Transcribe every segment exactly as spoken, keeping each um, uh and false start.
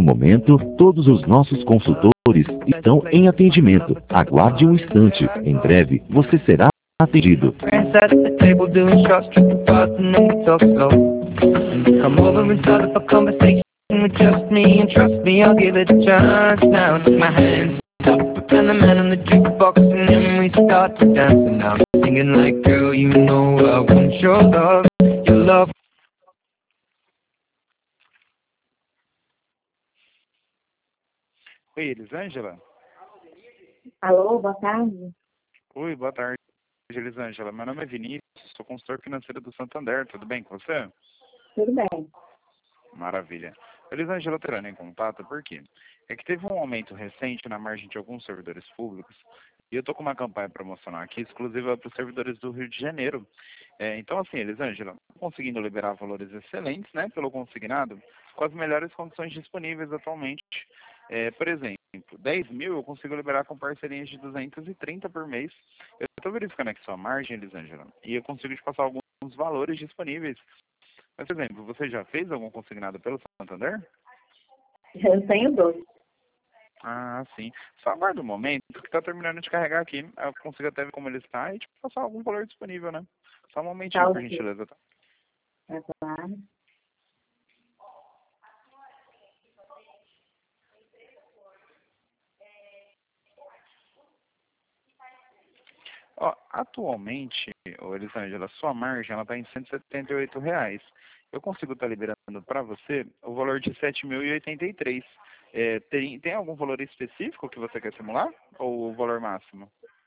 momento, todos os nossos consultores estão em atendimento. Aguarde um instante. Em breve, você será atendido. Friends at the table doing shots, tripping fast, and then we talk slow. And you come over and start up a conversation with just me, and trust me, I'll give it a chance. Now take my hand up, and the man on the jukebox, and then we start to dance. And I'm singing like, girl, you know I want your love, your love. Oi, Elisângela? Alô, boa tarde. Oi, boa tarde, Elisângela. Meu nome é Vinícius, sou consultor financeiro do Santander. Tudo bem com você? Tudo bem. Maravilha. Elisângela, entrando em contato, por quê? É que teve um aumento recente na margem de alguns servidores públicos e eu estou com uma campanha promocional aqui exclusiva para os servidores do Rio de Janeiro. É, então, assim, Elisângela, conseguindo liberar valores excelentes, né, pelo consignado, com as melhores condições disponíveis atualmente. É, por exemplo, dez mil eu consigo liberar com parcerias de duzentos e trinta por mês. Eu estou verificando aqui sua margem, Elisângela, e eu consigo te passar alguns valores disponíveis. Mas, por exemplo, você já fez algum consignado pelo Santander? Eu tenho dois. Ah, sim. Só aguarda um momento que está terminando de carregar aqui. Eu consigo até ver como ele está e te passar algum valor disponível, né? Só um momentinho, Tá, por ok. gentileza. Tá? Tá claro. Ó, atualmente, ô, Elisângela, sua margem está em cento e setenta e oito reais. Eu consigo estar liberando para você o valor de sete mil e oitenta e três. É, tem, tem algum valor específico que você quer simular? Ou o valor máximo?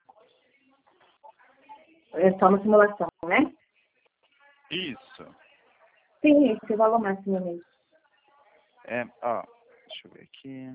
É só uma simulação, né? Isso. Sim, esse é o valor máximo mesmo. É, ó, deixa eu ver aqui.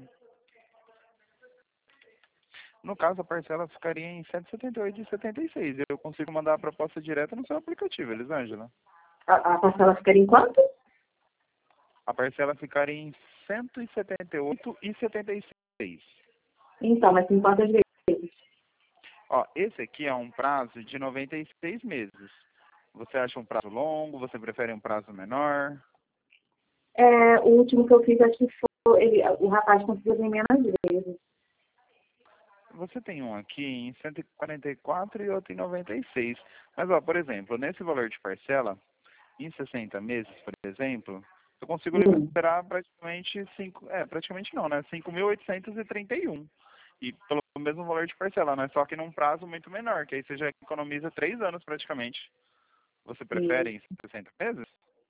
No caso, a parcela ficaria em cento e setenta e oito reais e setenta e seis centavos. Eu consigo mandar a proposta direta no seu aplicativo, Elisângela. A, a parcela ficaria em quanto? A parcela ficaria em cento e setenta e oito reais e setenta e seis centavos. Então, mas em quantas vezes? Ó, esse aqui é um prazo de noventa e seis meses. Você acha um prazo longo? Você prefere um prazo menor? É, o último que eu fiz, acho que foi, ele, o rapaz conseguiu vir menos vezes. Você tem um aqui em cento e quarenta e quatro e outro em noventa e seis. Mas, ó, por exemplo, nesse valor de parcela, em sessenta meses, por exemplo, eu consigo Hum. liberar praticamente cinco, é, praticamente não, né? cinco mil oitocentos e trinta e um. E pelo mesmo valor de parcela, né? Só que num prazo muito menor, que aí você já economiza três anos praticamente. Você prefere em sessenta meses?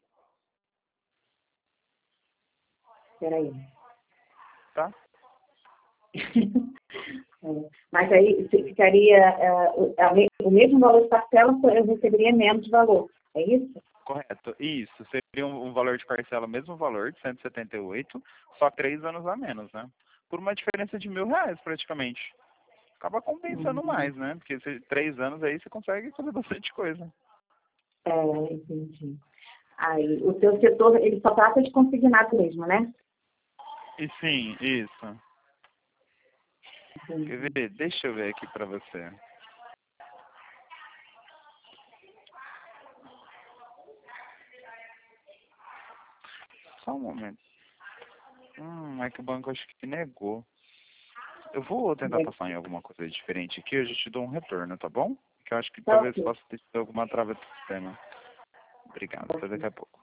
Peraí. Tá? É, mas aí se ficaria é, o, a, o mesmo valor de parcela, eu receberia menos valor. É isso? Correto. Isso. Seria um, um valor de parcela, mesmo valor, de cento e setenta e oito, só três anos a menos, né? Por uma diferença de mil reais, praticamente. Acaba compensando Uhum. mais, né? Porque se, três anos aí você consegue fazer bastante coisa. É, entendi. Aí, o seu setor, ele só trata de consignado mesmo, né? E sim, isso. Entendi. Quer ver? Deixa eu ver aqui pra você. Só um momento. Hum, é que o banco acho que negou. Eu vou tentar passar em alguma coisa diferente aqui, eu já te dou um retorno, tá bom? Que eu acho que Tá talvez ok. possa ter sido alguma trava do sistema. Obrigado, até daqui a pouco.